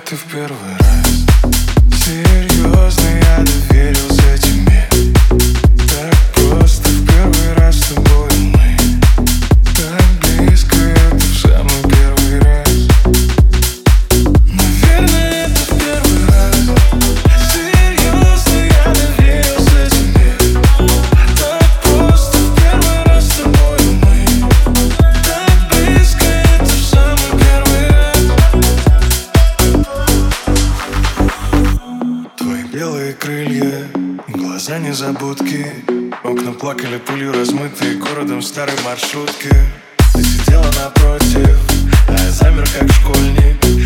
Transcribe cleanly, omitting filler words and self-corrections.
это в первый раз. Серьезно, я доверился тебе. Так просто в первый раз с тобой мы. Так близко, это в самый первый раз. Наверное, это в первый раз. Серьезно, я доверился тебе. Так просто в первый раз с тобой мы. Так близко, это в самый первый раз. Твои белые крылья, глаза незабудки. Окна плакали пылью, размытые городом в старой маршрутке. Ты сидела напротив, а я замер как школьник.